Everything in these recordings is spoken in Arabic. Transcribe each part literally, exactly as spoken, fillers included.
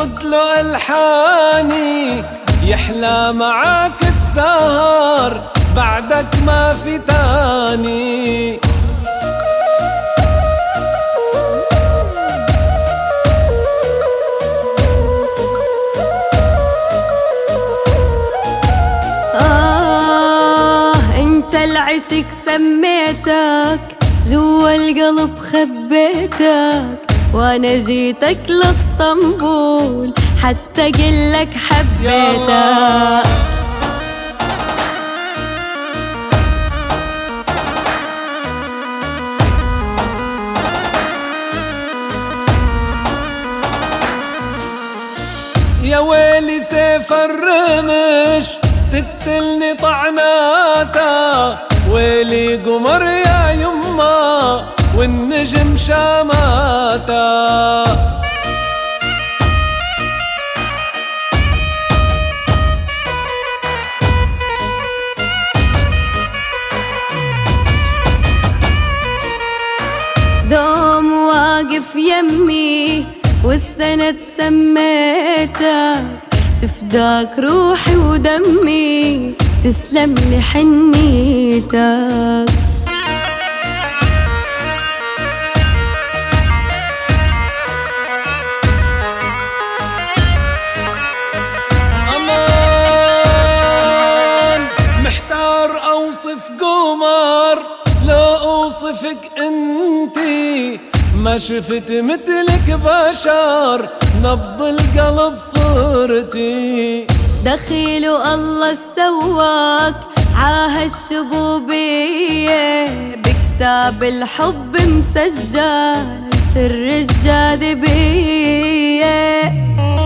ضبط له ألحاني يحلى معاك السهر بعدك ما في تاني. آه انت العشق سميتك جوا القلب خبيتك، وانا جيتك لاسطنبول حتى قلك حبيتك. يا ويلي سيف الرمش تقتلني طعناتا، ويلي قمر يا يما والنجم شاماتا. دوم واقف يمي والسند سميتك، تفداك روحي ودمي تسلم لي حنيتك. أمان محتار أوصف قمر لو أوصفك انتي، ما شفت مثلك بشر نبض القلب صرتي. دخيل الله سواك عاها الشبوبية، بكتاب الحب مسجل سر الجاذبية.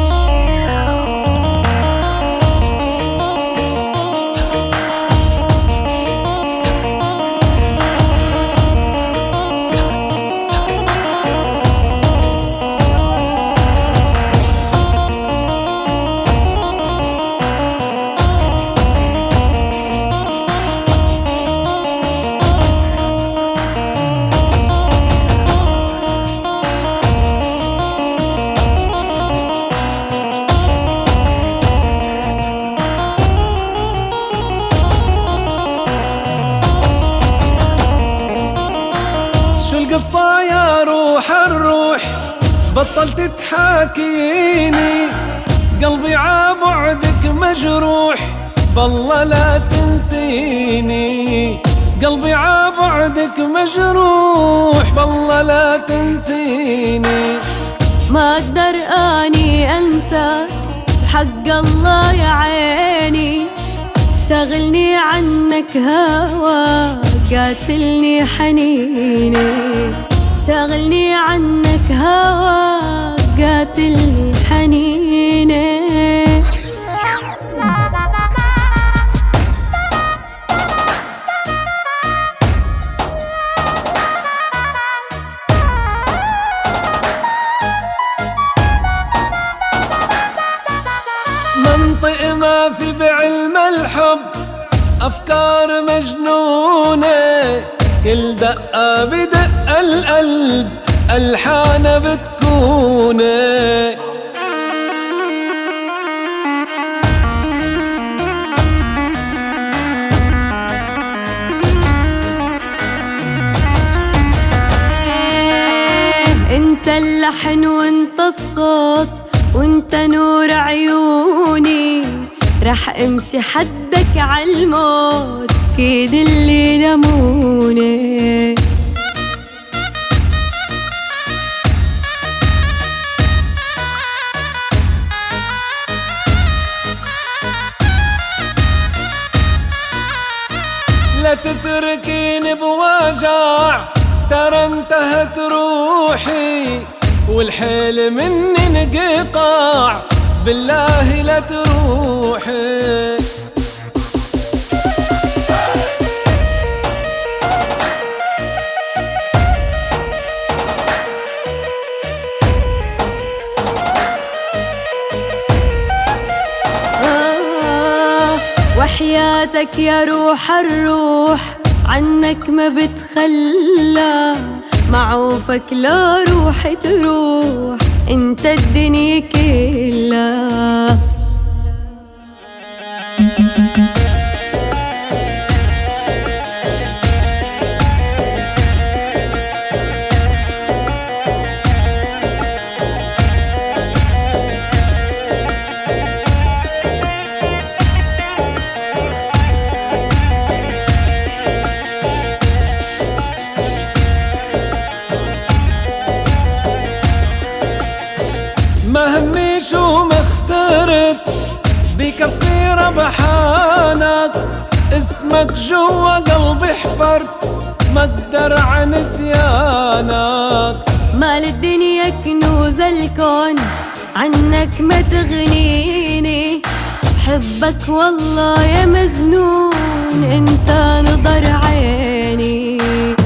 شو القصة يا روح الروح بطلت تحاكيني، قلبي عبعدك مجروح بالله لا تنسيني. قلبي عبعدك مجروح بالله لا تنسيني. ما اقدر اني انساك بحق الله يا عيني، شاغلني عنك هواك قاتلني حنيني، شاغلني عنك هواك قاتلني حنيني. منطق ما في بعلم الحب أفكار مجنونة، كل دقة بدق القلب ألحان بتكوني. انت اللحن وانت الصوت وانت نور عيوني، رح امشي حدك عالموت كيد اللي لموني. لا تتركيني بوجع ترى انتهت روحي، والحيل مني انقطاع بالله لا تروحي. آه وحياتك يا روح الروح عنك ما بتخلى، معوفك لا روح تروح انت الدنيا كلها. ما هميش وما خسرت بكفي ربحانك، اسمك جوا قلبي حفرت ما اقدر عن نسيانك. مال الدنيا كنوز الكون عنك ما تغنيني، حبك والله يا مجنون انت نظر عيني.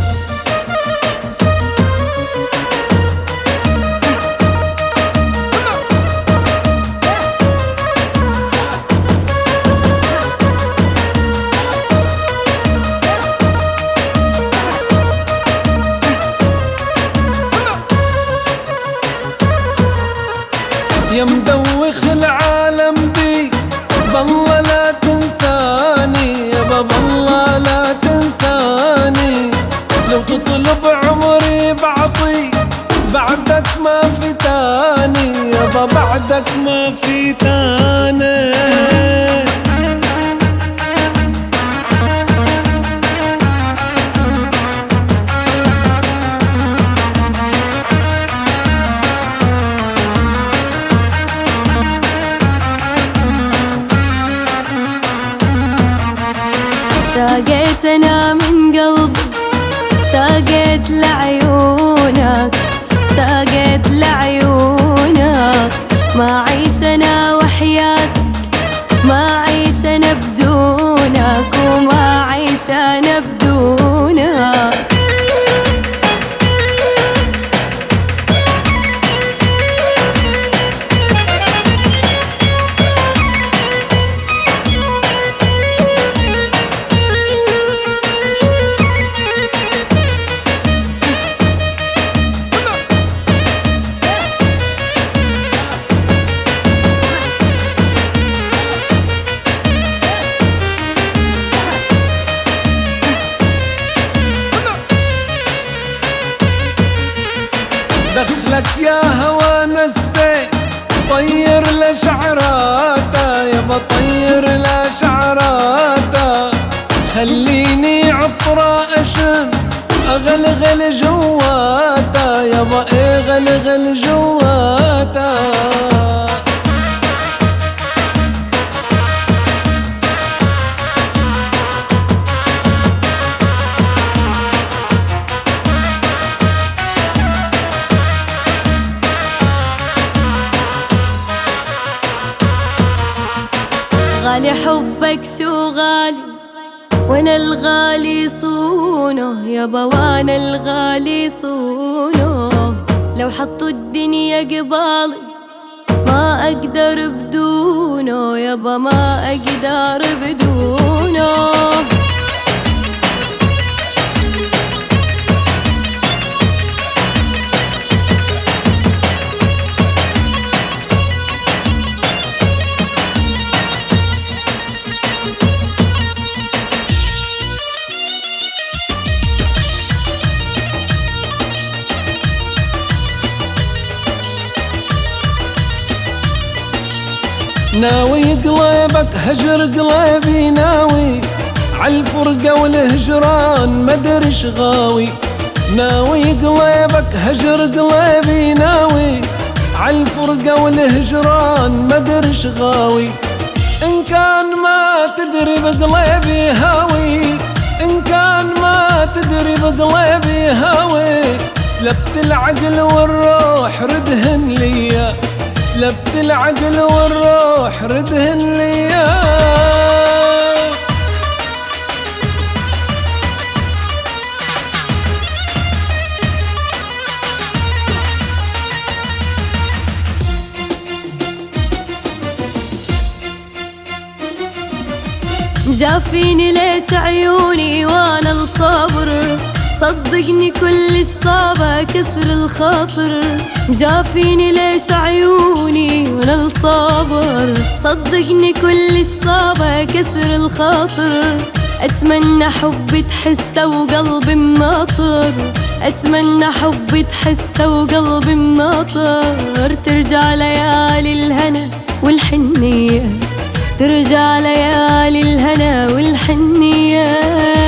يا مدوخ العالم بي بالله لا تنساني، يابا بالله لا تنساني. لو تطلب عمري بعطي بعدك ما في تاني، يابا بعدك ما في تاني. اشتاقت انا من قلبي، اشتاقت لعيونك، اشتاقت لعيونك. ما عيش انا وحياتك، ما عيش انا بدونك، وما عيش انا بدونك. دخلك يا هوا نسيت طير لشعراته، يابا طير لشعراته. خليني عطرة اشم اغلغل جواته، يابا اغلغل جواته. غالي حبك شو غالي وانا الغالي صونه، يابا وانا الغالي صونه. لو حطوا الدنيا قبالي ما اقدر بدونه، يابا ما اقدر بدونه. ناوي قلبك هجر قلبي، ناوي عالفرقة والهجران مدري شغاوي. ناوي قلبك هجر قلبي، ناوي عالفرقة والهجران مدري شغاوي. إن كان ما تدري بقلبي هاوي، إن كان ما تدري بقلبي هاوي. سلبت العقل والروح ردهن ليا، سلبت العقل والروح ردهن ليا. مجافيني ليش عيوني وانا الصبر صدقني كلش صعبة كسر الخاطر، مجافيني ليش عيوني وانا الصابر. صدقني كلش صعبة كسر الخاطر، أتمنى حبي تحسه وقلبي مناطر، أتمنى حبي تحسه وقلبي مناطر. ترجع ليالي الهنا والحنية، ترجع ليالي الهنا والحنية.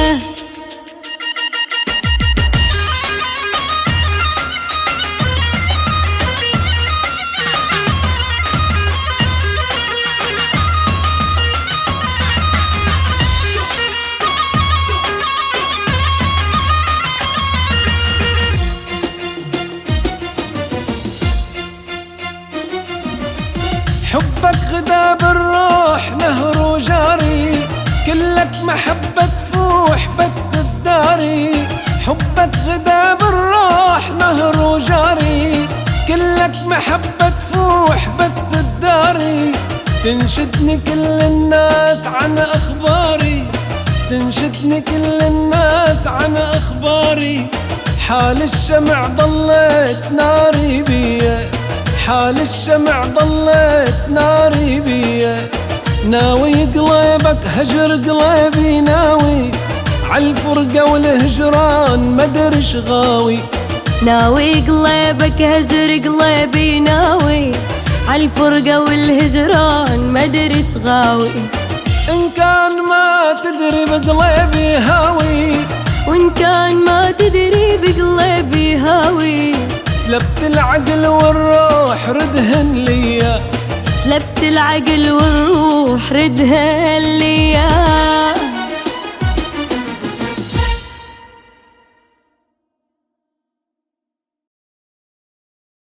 حبك غدا بالروح نهر وجاري، كلك محبة تفوح بس الداري. حبك غدا بالروح نهر وجاري، كلك محبة تفوح بس الداري. تنشدني كل الناس عن أخباري، تنشدني كل الناس عن أخباري. حال الشمع ضليت ناري بيا، حال الشمع ضليت ناري بيا. ناوي قلبك هجر قلبي، ناوي عالفرقة والهجران مدرش غاوي. ناوي قلبك هجر قلبي، ناوي عالفرقة والهجران مدرش غاوي. إن كان ما تدري بقلبي هاوي، وإن كان ما تدري بقلبي هاوي. سلبت العقل والروح ردهن ليا، سلبت العقل والروح ردهن ليا.